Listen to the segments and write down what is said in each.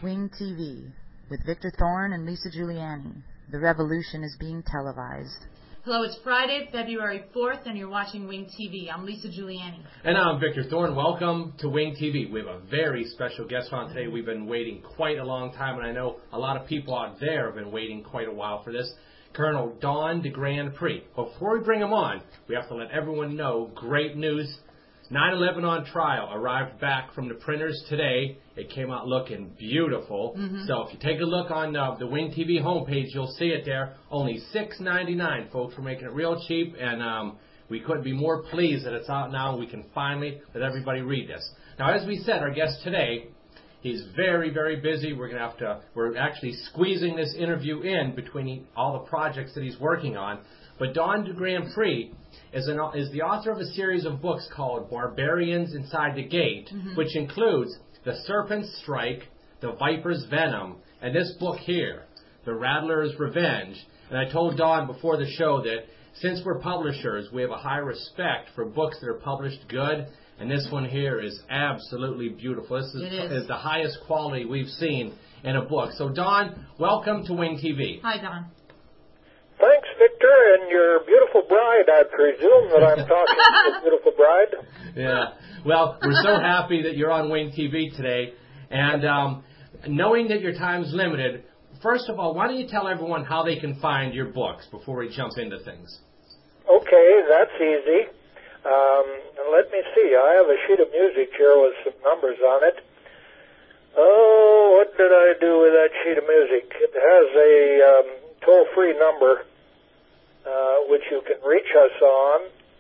Wing TV with Victor Thorne and Lisa Giuliani. The revolution is being televised. Hello, it's Friday, February 4th, and you're watching Wing TV. I'm Lisa Giuliani. And I'm Victor Thorne. Welcome to Wing TV. We have a very special guest on today. We've been waiting quite a long time, and I know a lot of people out there have been waiting quite a while for this. Colonel Don DeGrand Prix. Before we bring him on, we have to let everyone know, great news. 9/11 on trial arrived back from the printers today. It came out looking beautiful. So if you take a look on the Wing TV homepage, you'll see it there. Only $6.99, folks. We're making it real cheap, and we couldn't be more pleased that it's out now and we can finally let everybody read this. Now, as we said, our guest today, he's very, very busy. We're actually squeezing this interview in between all the projects that he's working on. But Don DeGrand Prix is the author of a series of books called Barbarians Inside the Gate, which includes The Serpent's Strike, The Viper's Venom, and this book here, The Rattler's Revenge. And I told Don before the show that since we're publishers, we have a high respect for books that are published good, and this one here is absolutely beautiful. This is the highest quality we've seen in a book. So, Don, welcome to Wing TV. Hi, Don. Thanks, Victor, and your beautiful bride. I presume that I'm talking to a beautiful bride. Yeah. Well, we're so happy that you're on Wing TV today. And knowing that your time's limited, first of all, why don't you tell everyone how they can find your books before we jump into things? Okay, that's easy. Let me see. I have a sheet of music here with some numbers on it. Oh, what did I do with that sheet of music? It has a toll-free number, which you can reach us on.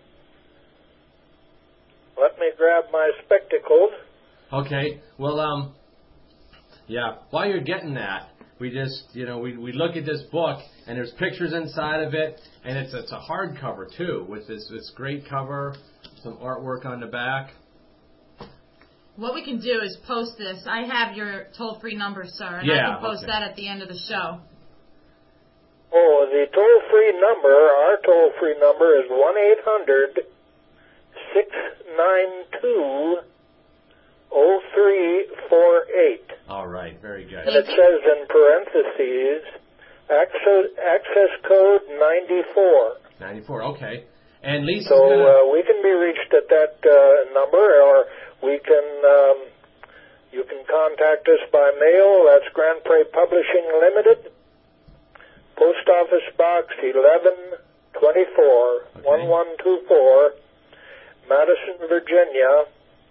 Let me grab my spectacles. Okay. Well, yeah, while you're getting that, we just, we look at this book, and there's pictures inside of it, and it's a hardcover, too, with this great cover, some artwork on the back. What we can do is post this. I have your toll-free number, sir, and I can post that at the end of the show. Oh, the toll-free number, our toll-free number is 1-800-692-0348. All right, very good. And it says in parentheses, access code 94. 94, okay. And Lisa, so we can be reached at that number, or we can, you can contact us by mail. That's Grand Prix Publishing Limited. Post Office Box 1124, 1124, Madison, Virginia,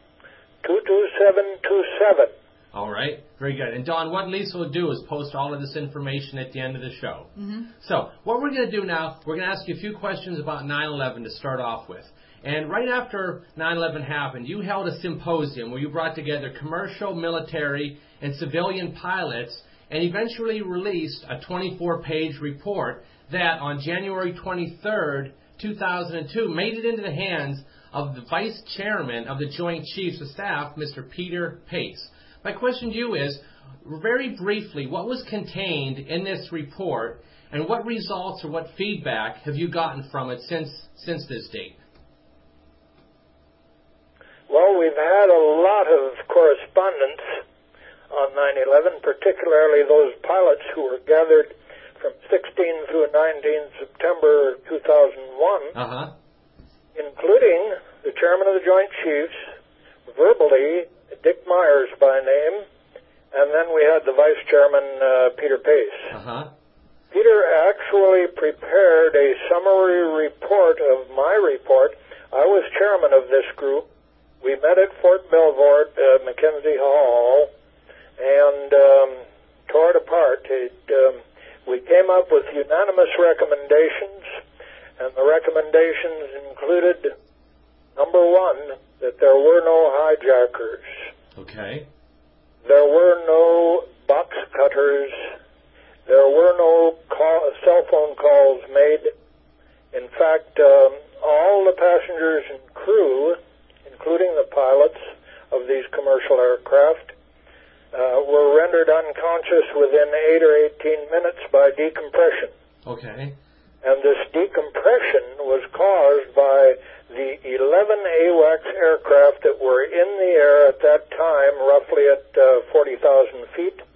22727. All right, very good. And Don, what Lisa will do is post all of this information at the end of the show. So what we're going to do now, we're going to ask you a few questions about 9/11 to start off with. And right after 9/11 happened, you held a symposium where you brought together commercial, military, and civilian pilots and eventually released a 24-page report that on January 23rd, 2002, made it into the hands of the Vice Chairman of the Joint Chiefs of Staff, Mr. Peter Pace. My question to you is, very briefly, what was contained in this report, and what results or what feedback have you gotten from it since this date? Well, we've had a lot of correspondence on 9/11, particularly those pilots who were gathered from 16 through 19 September 2001, including the Chairman of the Joint Chiefs, verbally, Dick Myers by name, and then we had the Vice Chairman, Peter Pace. Peter actually prepared a summary report of my report. I was chairman of this group. We met at Fort Belvoir, Mackenzie Hall, and tore it apart. We came up with unanimous recommendations, and the recommendations included, number one, that there were no hijackers. Okay. There were no box cutters. There were no cell phone calls made. In fact, all the passengers and crew, including the pilots of these commercial aircraft, were rendered unconscious within 8 or 18 minutes by decompression. Okay. And this decompression was caused by the 11 AWACS aircraft that were in the air at that time, roughly at 40,000 feet,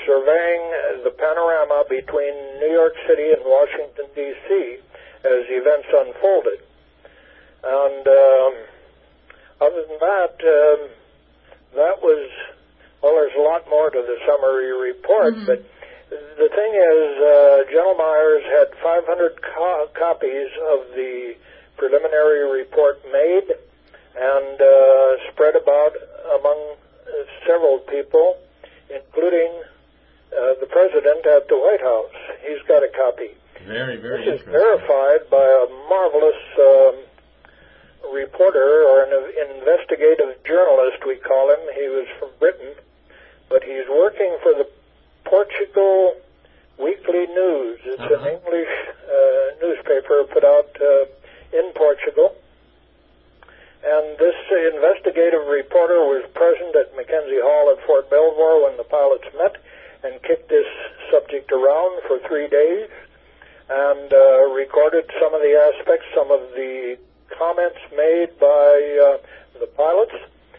surveying the panorama between New York City and Washington, D.C. as events unfolded. And other than that, that was, well, there's a lot more to the summary report, but the thing is, General Myers had 500 copies of the preliminary report made and spread about among several people, including the President at the White House. He's got a copy. Very, very interesting. This is interesting. verified by a marvelous reporter, or an investigative journalist, we call him. He was from Britain, but he's working for the Portugal Weekly News. It's an English newspaper put out in Portugal. And this investigative reporter was present at Mackenzie Hall at Fort Belvoir when the pilots met and kicked this subject around for 3 days and recorded some of the aspects, some of the comments made by the pilots.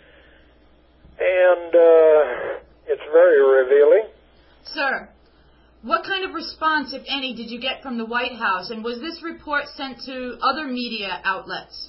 And it's very revealing. Sir, what kind of response, if any, did you get from the White House? And was this report sent to other media outlets?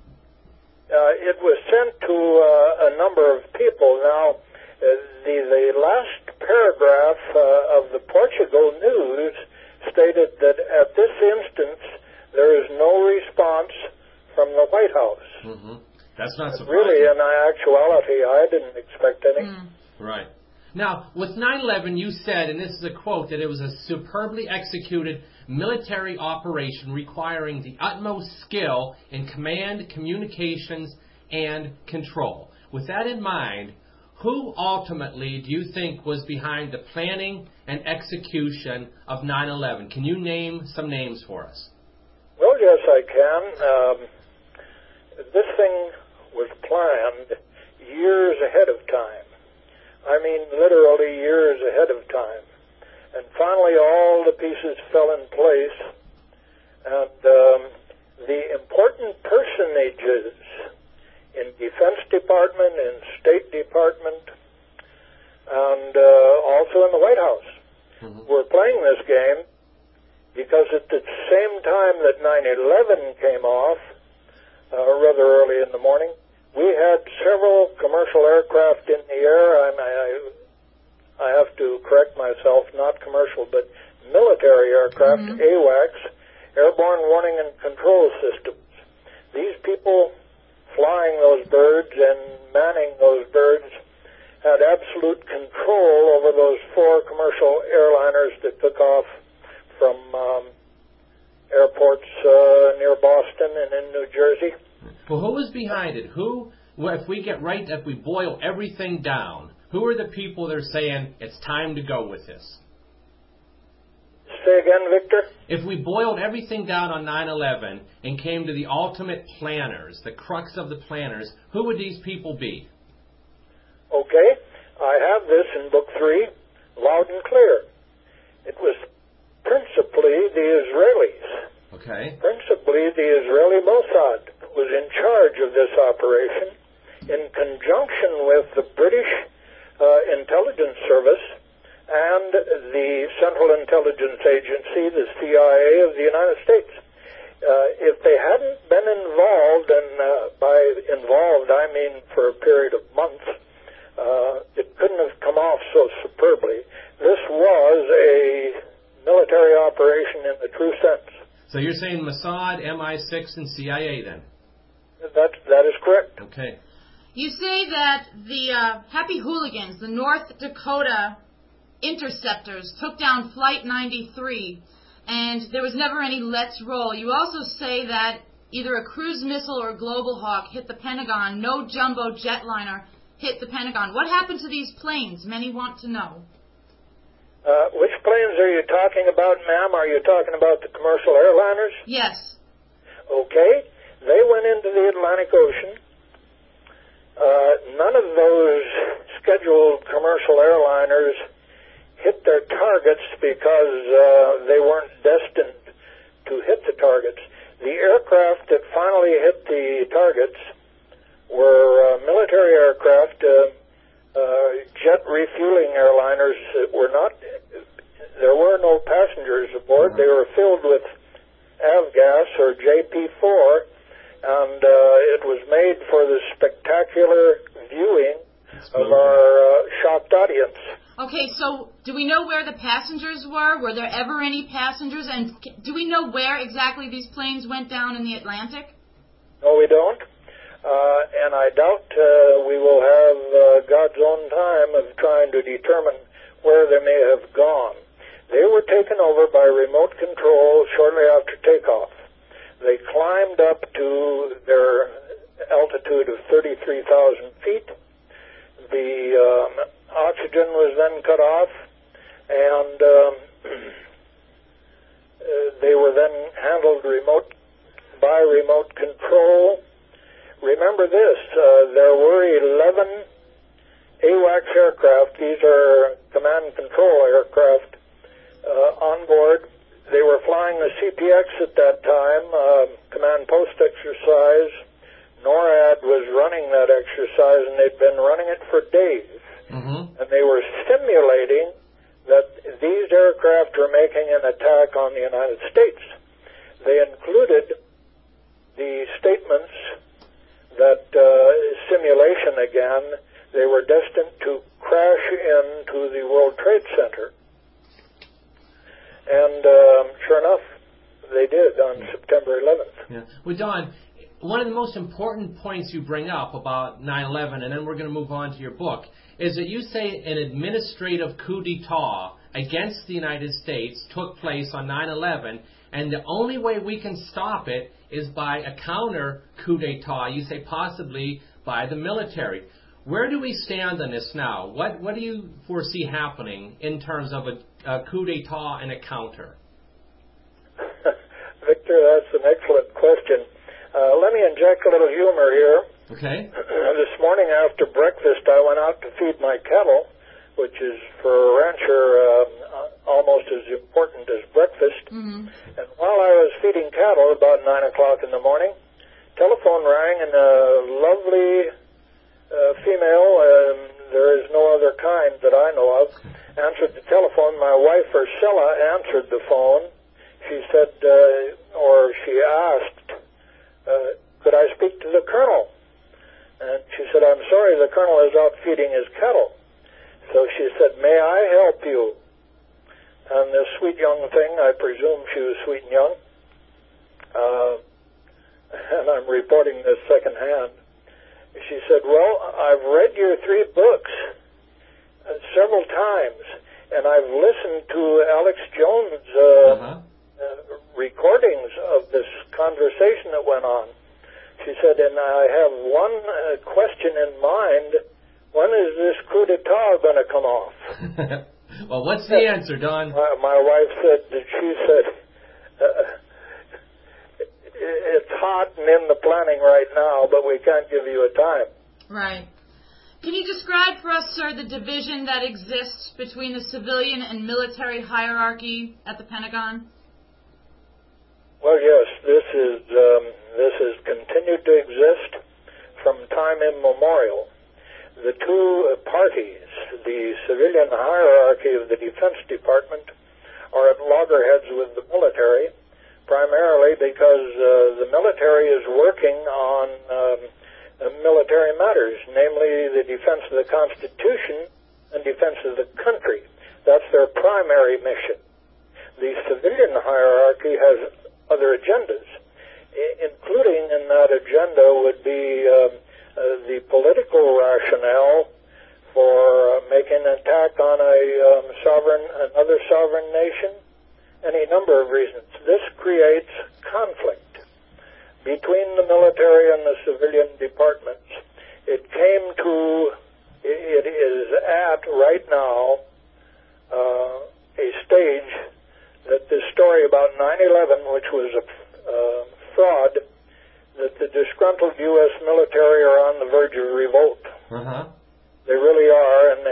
It was sent to a number of people. Now, the last paragraph of the Portugal News stated that at this instance there is no response from the White House. That's not surprising. Really, in actuality, I didn't expect any. Right. Now, with 9/11, you said, and this is a quote, that it was a superbly executed military operation requiring the utmost skill in command, communications, and control. With that in mind, who ultimately do you think was behind the planning and execution of 9/11? Can you name some names for us? Well, yes, I can. This thing was planned years ahead of time. I mean, literally years ahead of time. And finally, all the pieces fell in place. And the important personages in Defense Department, in State Department, and also in the White House were playing this game, because at the same time that 9/11 came off, rather early in the morning, we had several commercial aircraft in the air, and I have to correct myself, not commercial, but military aircraft, AWACS, Airborne Warning and Control Systems. These people flying those birds and manning those birds had absolute control over those 4 commercial airliners that took off from airports near Boston and in New Jersey. Well, who was behind it? If we boil everything down, who are the people that are saying it's time to go with this? Say again, Victor? If we boiled everything down on 9/11 and came to the ultimate planners, the crux of the planners, who would these people be? Okay, I have this in Book 3, loud and clear. It was principally the Israelis. Okay. Principally the Israeli Mossad was in charge of this operation in conjunction with the British Intelligence Service and the Central Intelligence Agency, the CIA of the United States. If they hadn't been involved, and by involved I mean for a period of months, it couldn't have come off so superbly. This was a military operation in the true sense. So you're saying Mossad, MI6, and CIA then? That is correct. Okay. You say that the Happy Hooligans, the North Dakota interceptors, took down Flight 93, and there was never any let's roll. You also say that either a cruise missile or Global Hawk hit the Pentagon. No jumbo jetliner hit the Pentagon. What happened to these planes? Many want to know. Which planes are you talking about, ma'am? Are you talking about the commercial airliners? Yes. Okay. They went into the Atlantic Ocean. None of those scheduled commercial airliners hit their targets because they weren't destined to hit the targets. The aircraft that finally hit the targets were military aircraft jet refueling airliners there were no passengers aboard. They were filled with avgas or JP4, and it was made for the spectacular viewing of our shocked audience. Okay, so do we know where the passengers were? Were there ever any passengers? And do we know where exactly these planes went down in the Atlantic? No, we don't. And I doubt we will have God's own time of trying to determine where they may have gone. They were taken over by remote control shortly after takeoff. They climbed up to their altitude of 33,000 feet. The oxygen was then cut off, and they were then handled by remote control. Remember this, there were 11 AWACS aircraft. These are command and control aircraft on board. They were flying the CPX at that time, command post exercise. NORAD was running that exercise, and they'd been running it for days. Mm-hmm. And they were simulating that these aircraft were making an attack on the United States. They included the statements that simulation again, they were destined to crash into the World Trade Center. And sure enough, they did on September 11th. Yeah. Well, Don, one of the most important points you bring up about 9/11, and then we're going to move on to your book, is that you say an administrative coup d'etat against the United States took place on 9/11, and the only way we can stop it is by a counter coup d'etat, you say possibly by the military. Where do we stand on this now? What do you foresee happening in terms of a coup d'etat and a counter? Victor, that's an excellent question. Let me inject a little humor here. Okay. This morning after breakfast, I went out to feed my cattle, which is for a rancher almost as important as breakfast. Mm-hmm. And while I was feeding cattle, about 9 o'clock in the morning, telephone rang, and a lovely female, there is no other kind that I know of, answered the telephone. My wife, Ursula, answered the phone. She said, or she asked, could I speak to the colonel? And she said, I'm sorry, the colonel is out feeding his cattle. So she said, may I help you? And this sweet young thing, I presume she was sweet and young, and I'm reporting this secondhand. She said, well, I've read your 3 books several times, and I've listened to Alex Jones' recordings of this conversation that went on. She said, and I have one question in mind. When is this coup d'etat going to come off? Well, what's the answer, Don? My wife said, it's hot and in the planning right now, but we can't give you a time. Right. Can you describe for us, sir, the division that exists between the civilian and military hierarchy at the Pentagon? Well, yes, this has continued to exist from time immemorial. The 2 parties, the civilian hierarchy of the Defense Department, are at loggerheads with the military, primarily because the military is working on military matters, namely the defense of the Constitution and defense of the country. That's their primary mission. The civilian hierarchy has other agendas, including in that agenda would be the political rationale for making an attack on another sovereign nation, any number of reasons. This creates conflict between the military and the civilian departments. It is at right now a stage that this story about 9/11, which was a fraud, that the disgruntled U.S. military are on the verge of revolt. Uh-huh. They really are, and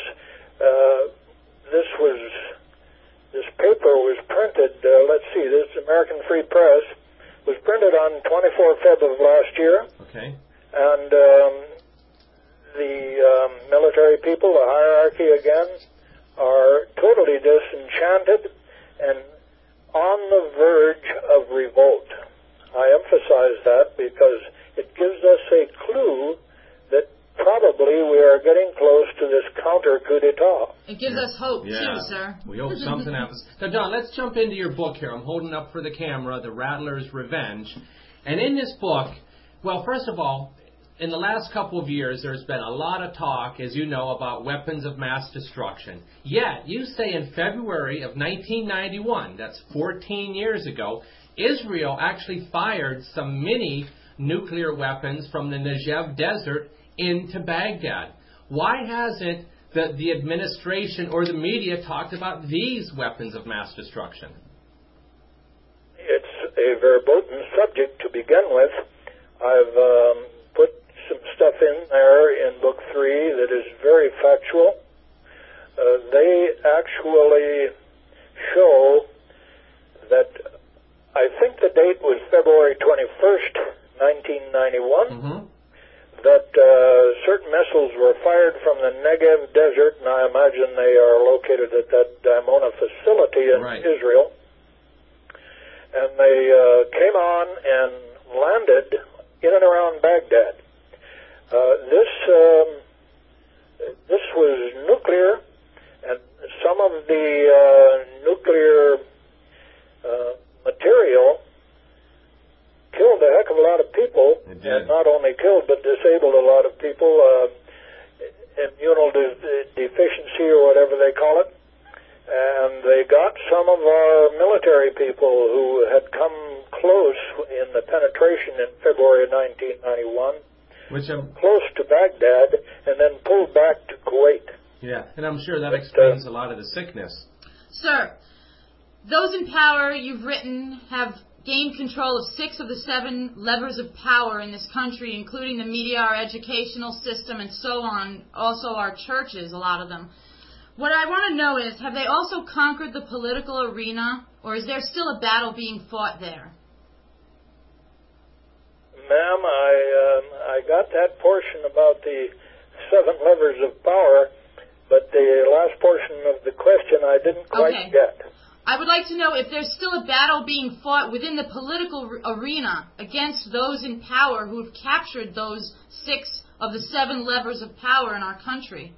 this paper was printed, this American Free Press was printed on 24 February of last year. Okay. And the military people, the hierarchy again, are totally disenchanted and on the verge of revolt. I emphasize that because it gives us a clue that probably we are getting close to this counter coup d'etat. It gives us hope, too, sir. We hope something happens. Now, Don, let's jump into your book here. I'm holding up for the camera, The Rattler's Revenge. And in this book, well, first of all, in the last couple of years, there's been a lot of talk, as you know, about weapons of mass destruction. Yet, you say in February of 1991, that's 14 years ago, Israel actually fired some mini nuclear weapons from the Negev desert into Baghdad. Why hasn't the administration or the media talked about these weapons of mass destruction? It's a verboten subject to begin with. I've put some stuff in there in Book 3 that is very factual. They actually show that I think the date was February 21st, 1991, that certain missiles were fired from the Negev desert, and I imagine they are located at that Dimona facility in Israel. And they came on and landed in and around Baghdad. This was nuclear, and some of the nuclear material killed a heck of a lot of people, and not only killed but disabled a lot of people, immunodeficiency or whatever they call it. And they got some of our military people who had come close in the penetration in February of 1991, close to Baghdad, and then pulled back to Kuwait. Yeah, and I'm sure that explains a lot of the sickness. Sir, those in power, you've written, have gained control of 6 of the 7 levers of power in this country, including the media, our educational system, and so on, also our churches, a lot of them. What I want to know is, have they also conquered the political arena, or is there still a battle being fought there? Ma'am, I got that portion about the 7 levers of power, but the last portion of the question I didn't quite get. I would like to know if there's still a battle being fought within the political arena against those in power who have captured those 6 of the 7 levers of power in our country.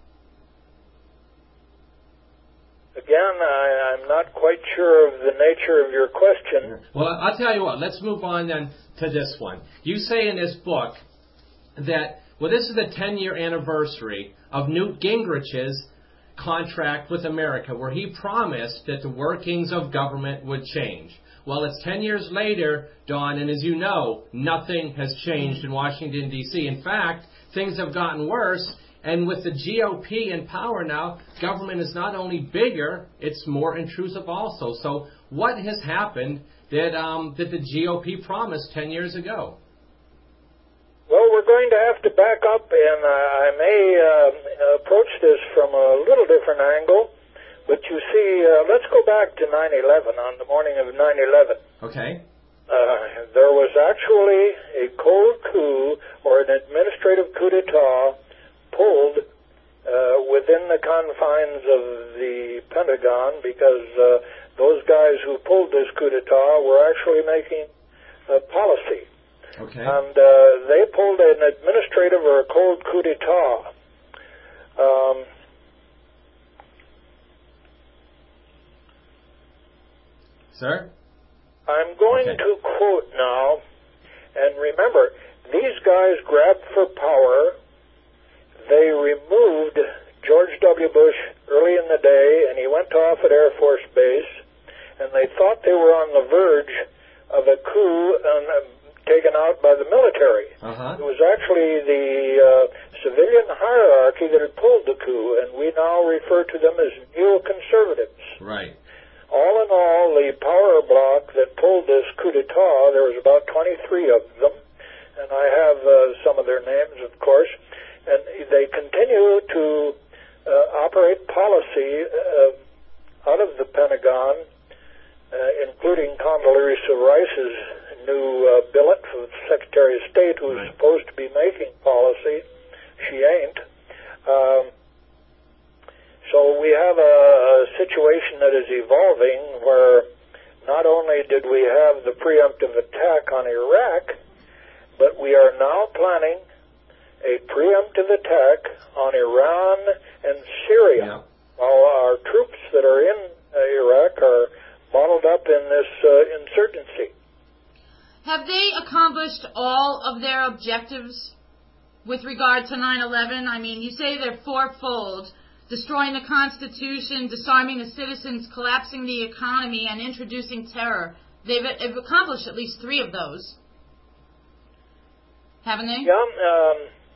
Again, I'm not quite sure of the nature of your question. Well, I'll tell you what. Let's move on then to this one. You say in this book that, well, this is the 10-year anniversary of Newt Gingrich's contract with America, where he promised that the workings of government would change. Well, it's 10 years later, Don, and as you know, nothing has changed in Washington, D.C. In fact, things have gotten worse. And with the GOP in power now, government is not only bigger, it's more intrusive also. So what has happened that the GOP promised 10 years ago? Well, we're going to have to back up, and I may approach this from a little different angle. But you see, let's go back to 9/11, on the morning of 9/11. Okay. There was actually a cold coup, or an administrative coup d'etat, pulled within the confines of the Pentagon, because those guys who pulled this coup d'etat were actually making policy. Okay. And they pulled an administrative or a cold coup d'etat. Sir? I'm going to quote now, and remember, these guys grabbed for power. They removed George W. Bush early in the day, and he went off at Air Force Base, and they thought they were on the verge of a coup taken out by the military. It was actually the civilian hierarchy that had pulled the coup, and we now refer to them as neoconservatives. Right. All in all, the power bloc that pulled this coup d'etat, there was about 23 of them, and I have some of their names, of course. And they continue to operate policy out of the Pentagon, including Condoleezza Rice's new billet for the Secretary of State, who is supposed to be making policy. she ain't. So we have a situation that is evolving where not only did we have the preemptive attack on Iraq, but we are now planning a preemptive attack on Iran and Syria. Yeah. While our troops that are in Iraq are bottled up in this insurgency. Have they accomplished all of their objectives with regard to 9/11? I mean, you say they're fourfold: destroying the Constitution, disarming the citizens, collapsing the economy, and introducing terror. They've accomplished at least 3 of those, haven't they? Yeah.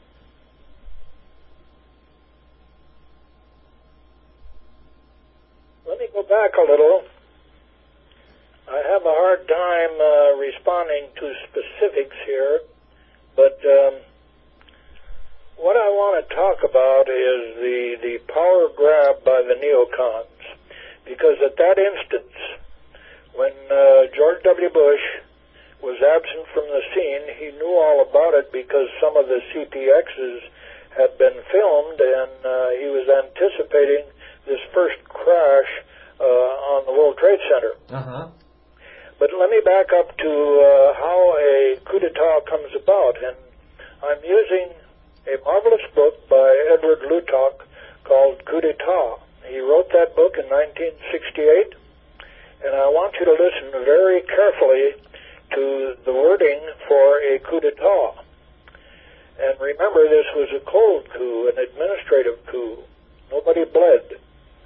Let me go back a little. I have a hard time responding to specifics here, but what I want to talk about is the power grab by the neocons, because at that instance, when George W. Bush was absent from the scene, he knew all about it because some of the CPXs had been filmed, and he was anticipating this first crash on the World Trade Center. Uh-huh. But let me back up to how a coup d'etat comes about, and I'm using a marvelous book by Edward Lutoc called Coup d'etat. He wrote that book in 1968, and I want you to listen very carefully to the wording for a coup d'etat. And remember, this was a cold coup, an administrative coup. Nobody bled.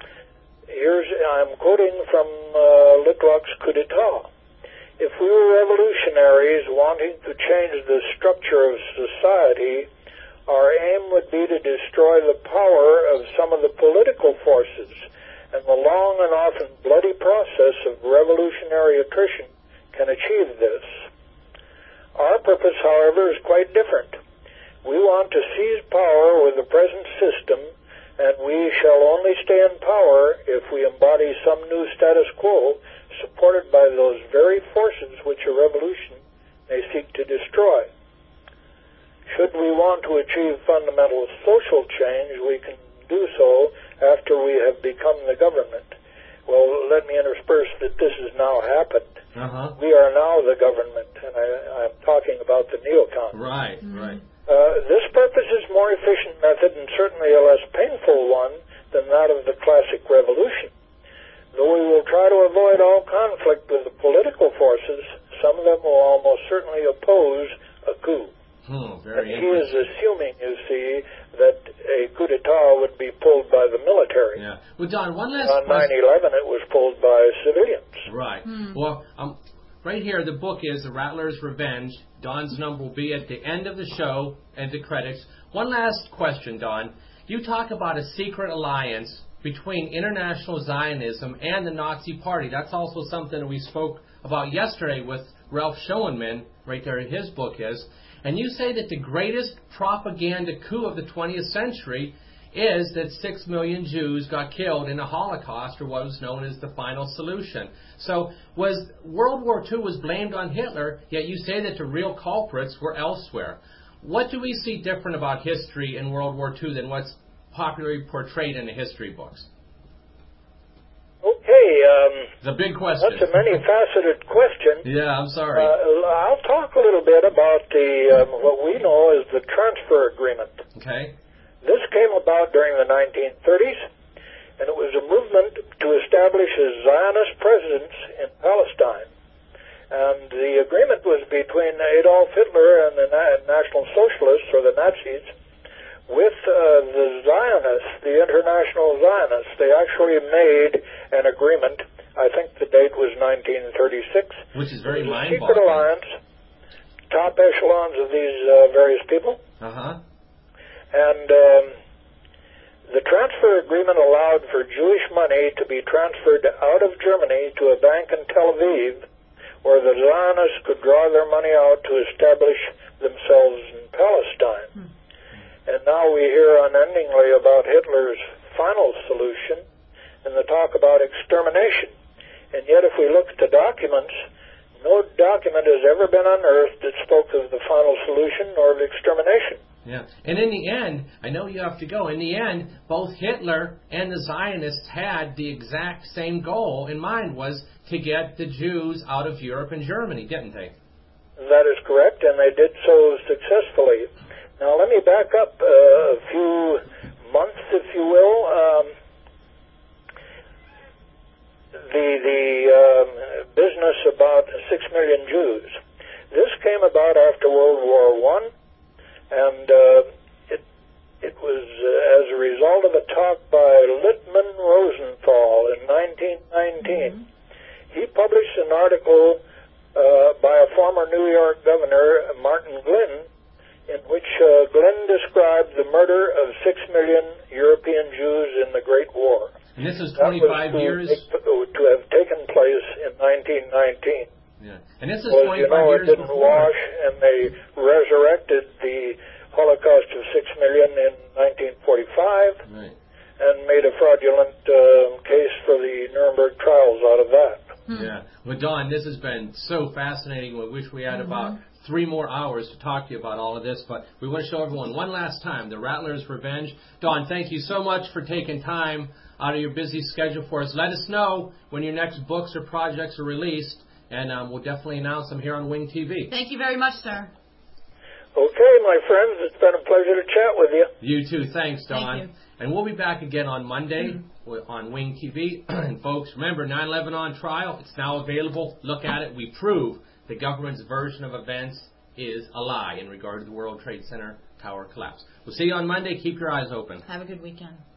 I'm quoting from Lutoc's coup d'etat. If we were revolutionaries wanting to change the structure of society, our aim would be to destroy the power of some of the political forces, and the long and often bloody process of revolutionary attrition can achieve this. Our purpose, however, is quite different. We want to seize power with the present system, and we shall only stay in power if we embody some new status quo supported by those very forces which a revolution may seek to destroy. Should we want to achieve fundamental social change, we can do so after we have become the government. Well, let me intersperse that this has now happened. Uh-huh. We are now the government, and I'm talking about the neocons. Right, right. This purpose is a more efficient method and certainly a less painful one than that of the classic revolution. Though we will try to avoid all conflict with the political forces, some of them will almost certainly oppose a coup. Very and he is assuming, you see, that a coup d'etat would be pulled by the military. Yeah. Well, Don, one last On question. 9/11, it was pulled by civilians. Right. Well, right here, the book is The Rattler's Revenge. Don's number will be at the end of the show and the credits. One last question, Don. You talk about a secret alliance between international Zionism and the Nazi Party. That's also something that we spoke about yesterday with Ralph Schoenman, right there his book is. And you say that the greatest propaganda coup of the 20th century is that 6 million Jews got killed in the Holocaust, or what was known as the final solution. So World War II was blamed on Hitler, yet you say that the real culprits were elsewhere. What do we see different about history in World War II than what's popularly portrayed in the history books? Okay. It's a big question. That's a many-faceted question. Yeah, I'm sorry. I'll talk a little bit about the what we know as the transfer agreement. Okay. This came about during the 1930s, and it was a movement to establish a Zionist presence in Palestine. And the agreement was between Adolf Hitler and the National Socialists, or the Nazis, with the Zionists, the International Zionists. They actually made an agreement. I think the date was 1936. Which is very mind-boggling. Secret alliance, top echelons of these various people. Uh-huh. And the transfer agreement allowed for Jewish money to be transferred out of Germany to a bank in Tel Aviv, where the Zionists could draw their money out to establish themselves in Palestine. And now we hear unendingly about Hitler's final solution and the talk about extermination. And yet if we look at the documents, no document has ever been unearthed that spoke of the final solution or of extermination. Yeah. And in the end, I know you have to go. In the end, both Hitler and the Zionists had the exact same goal in mind, was to get the Jews out of Europe and Germany, didn't they? That is correct, and they did so successfully. Now, let me back up a few months, if you will. The business about 6 million Jews. This came about after World War I, and it was as a result of a talk by Littman Rosenthal in 1919. He published an article by a former New York governor, Martin Glynn, in which Glynn described the murder of 6 million European Jews in the Great War. And this is 25 years? To have taken place in 1919. Yeah. And this is 25 well, years it didn't before. wash, and they resurrected the Holocaust of 6 million in 1945, right, and made a fraudulent case for the Nuremberg trials out of that. Yeah. Well, Dawn, this has been so fascinating. We wish we had about 3 more hours to talk to you about all of this, but we want to show everyone one last time, The Rattler's Revenge. Dawn, thank you so much for taking time out of your busy schedule for us. Let us know when your next books or projects are released, and we'll definitely announce them here on Wing TV. Thank you very much, sir. Okay, my friends, it's been a pleasure to chat with you. You too. Thanks, Dawn. Thank you. And we'll be back again on Monday on Wing TV. And folks, remember, 9/11 on trial. It's now available. Look at it. We prove the government's version of events is a lie in regard to the World Trade Center tower collapse. We'll see you on Monday. Keep your eyes open. Have a good weekend.